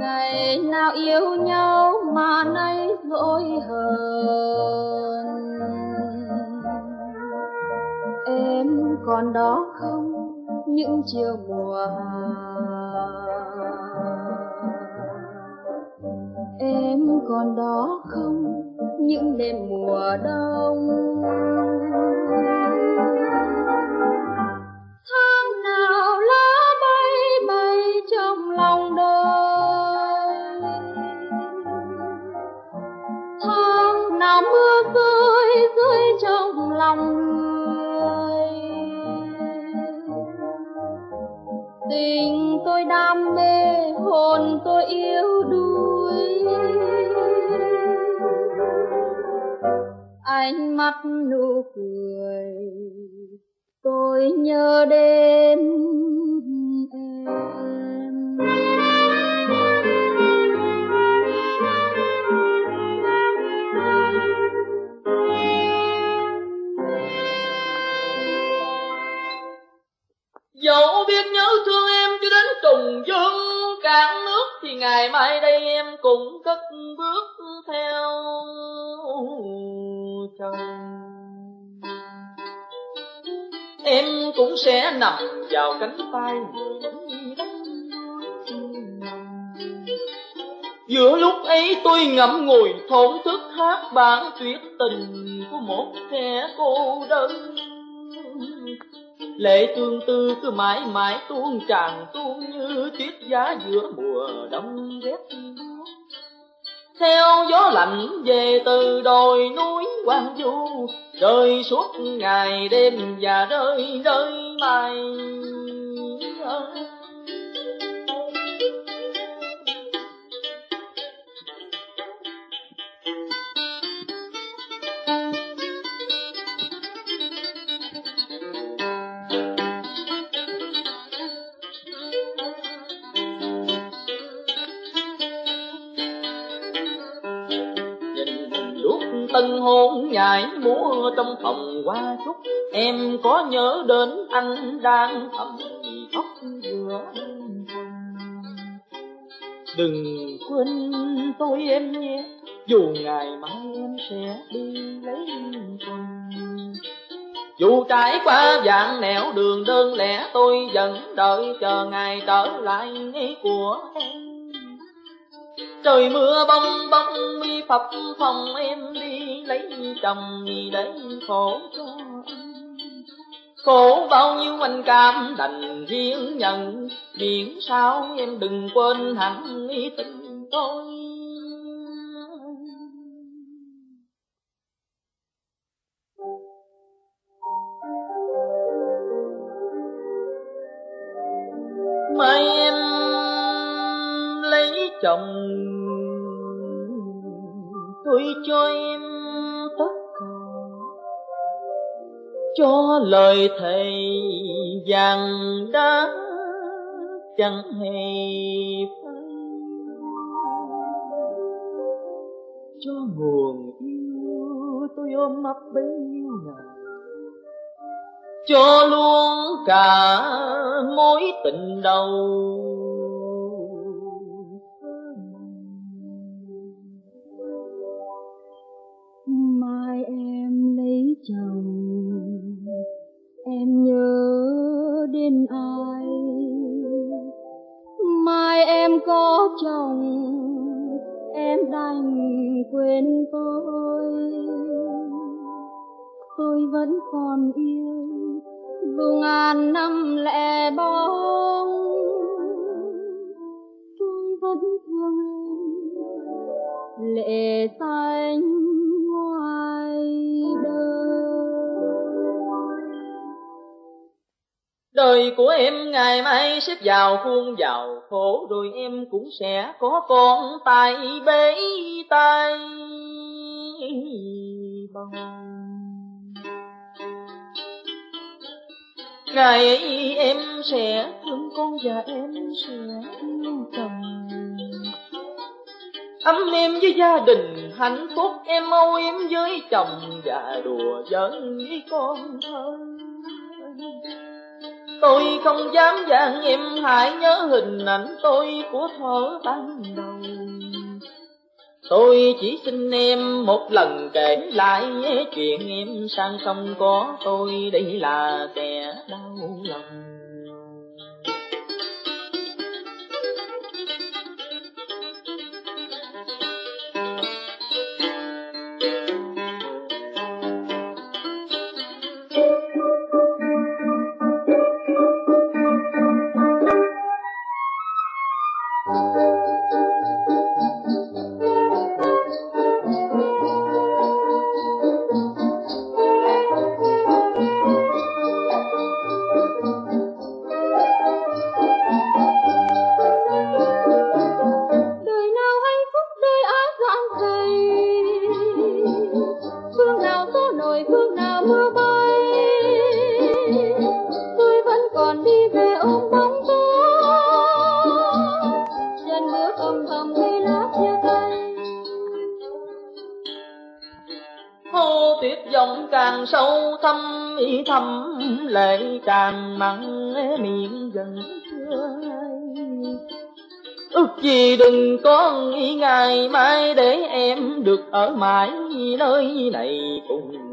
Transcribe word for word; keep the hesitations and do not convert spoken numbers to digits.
ngày nào yêu nhau mà nay dỗi hờn. Em còn đó không những chiều mùa hạ, em còn đó không những đêm mùa đông. Tháng nào lá bay bay trong lòng đời, tháng nào mưa rơi rơi trong lòng người. Tình tôi đam mê, hồn tôi yếu đuối, ánh mắt nụ cười tôi nhớ đến em. Dẫu biết nhớ thương em cho đến trùng dương cạn nước, thì ngày mai đây em cũng cất bước theo chồng. Em cũng sẽ nằm vào cánh tay người giữa lúc ấy tôi ngậm ngùi thổn thức hát bản tuyệt tình của một kẻ cô đơn. Lệ tương tư cứ mãi mãi tuôn tràn tuôn như tuyết giá giữa mùa đông rét. Theo gió lạnh về từ đồi núi hoang vu, rơi suốt ngày đêm và rơi rơi mai. Tân hôn nhảy múa trong phòng hoa trúc, em có nhớ đến anh đang thầm khóc giữa. Đừng quên tôi em nhé, dù ngày mai em sẽ đi lấy chồng. Dù trải qua vạn nẻo đường đơn lẻ, tôi vẫn đợi chờ ngày trở lại của em. Trời mưa bông bông mi phập phòng, em đi lấy chồng vì để khổ cho anh. Khổ bao nhiêu anh cảm đành riêng nhận, miễn sao em đừng quên hẳn ý tình tôi. Mai em lấy chồng, tôi cho em tất cả, cho lời thề vàng đá chẳng hề phai, cho nguồn yêu tôi ôm ấp bấy nhiêu ngày, cho luôn cả mối tình đầu. Mai em lấy chồng, em nhớ đến ai? Mai em có chồng, em đành quên tôi. Tôi vẫn còn yêu, dù ngàn năm lẻ bóng. Tôi vẫn thương em, lệ xanh ngoài đời. Đời của em ngày mai xếp vào khuôn vào khổ, rồi em cũng sẽ có con tay bế tay bồng. Ngày ấy em sẽ thương con và em sẽ yêu chồng. Ấm em với gia đình hạnh phúc, em âu em với chồng và đùa giỡn với con thơ. Tôi không dám gian em, hãy nhớ hình ảnh tôi của thuở ban đầu. Tôi chỉ xin em một lần kể lại chuyện em sang không có tôi, đây là kẻ đau lòng. Càng sâu thâm ý thâm lệ càng mặn miệng dần chưa hay. Ước gì đừng có nghĩ ngày mai để em được ở mãi nơi này cùng